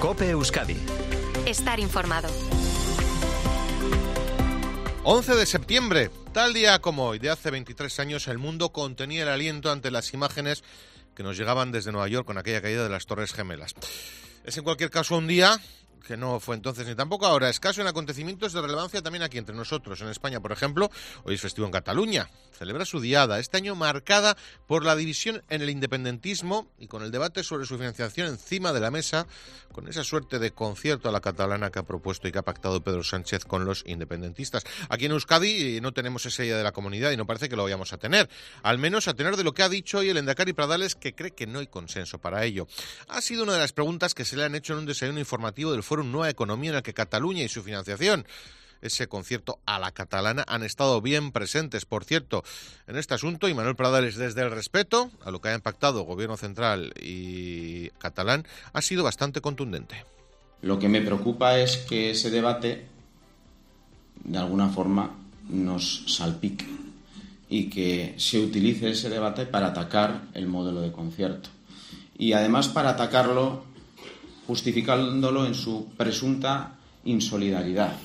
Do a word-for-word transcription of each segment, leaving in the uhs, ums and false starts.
COPE Euskadi. Estar informado. once de septiembre, tal día como hoy, de hace veintitrés años, el mundo contenía el aliento ante las imágenes que nos llegaban desde Nueva York con aquella caída de las Torres Gemelas. Es en cualquier caso un día que no fue entonces ni tampoco ahora escaso en acontecimientos de relevancia también aquí entre nosotros. En España, por ejemplo, hoy es festivo en Cataluña. Celebra su diada, este año marcada por la división en el independentismo y con el debate sobre su financiación encima de la mesa, con esa suerte de concierto a la catalana que ha propuesto y que ha pactado Pedro Sánchez con los independentistas. Aquí en Euskadi no tenemos esa idea de la comunidad y no parece que lo vayamos a tener, al menos a tener de lo que ha dicho hoy el Endacari Pradales, que cree que no hay consenso para ello. Ha sido una de las preguntas que se le han hecho en un desayuno informativo del Fórum Nueva Economía, en el que Cataluña y su financiación, ese concierto a la catalana, han estado bien presentes. Por cierto, en este asunto, Imanol Pradales, desde el respeto a lo que ha impactado Gobierno Central y catalán, ha sido bastante contundente. Lo que me preocupa es que ese debate, de alguna forma, nos salpique y que se utilice ese debate para atacar el modelo de concierto. Y además para atacarlo justificándolo en su presunta insolidaridad.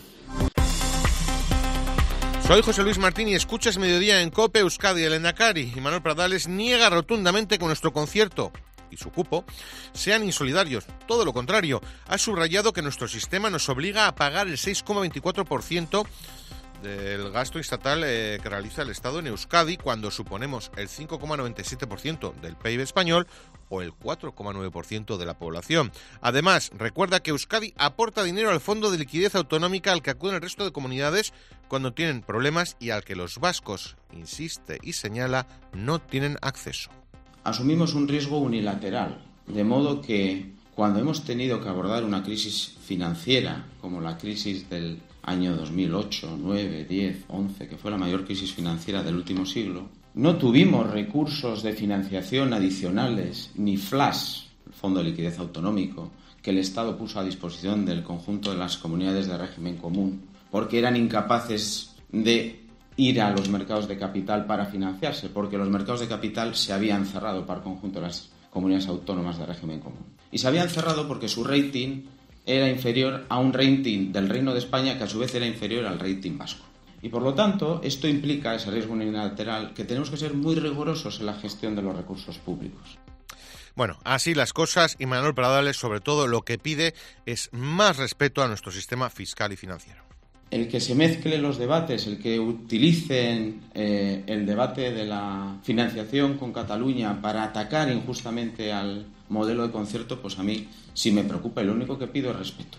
Soy José Luis Martín y escuchas Mediodía en COPE Euskadi. El Endacari Imanol Pradales niega rotundamente que nuestro concierto y su cupo sean insolidarios. Todo lo contrario, ha subrayado que nuestro sistema nos obliga a pagar el seis coma veinticuatro por ciento del gasto estatal eh, que realiza el Estado en Euskadi, cuando suponemos el cinco coma noventa y siete por ciento del P I B español o el cuatro coma nueve por ciento de la población. Además, recuerda que Euskadi aporta dinero al Fondo de Liquidez Autonómica al que acuden el resto de comunidades cuando tienen problemas y al que los vascos, insiste y señala, no tienen acceso. Asumimos un riesgo unilateral, de modo que cuando hemos tenido que abordar una crisis financiera, como la crisis del año dos mil ocho, nueve, diez, once, que fue la mayor crisis financiera del último siglo, no tuvimos recursos de financiación adicionales, ni flash, el Fondo de Liquidez Autonómico, que el Estado puso a disposición del conjunto de las comunidades de régimen común, porque eran incapaces de ir a los mercados de capital para financiarse, porque los mercados de capital se habían cerrado para el conjunto de las comunidades autónomas de régimen común. Y se habían cerrado porque su rating era inferior a un rating del Reino de España, que a su vez era inferior al rating vasco. Y por lo tanto, esto implica, ese riesgo unilateral, que tenemos que ser muy rigurosos en la gestión de los recursos públicos. Bueno, así las cosas, y Imanol Pradales, sobre todo, lo que pide es más respeto a nuestro sistema fiscal y financiero. El que se mezclen los debates, el que utilicen eh, el debate de la financiación con Cataluña para atacar injustamente al modelo de concierto, pues a mí sí me preocupa, y lo único que pido es respeto.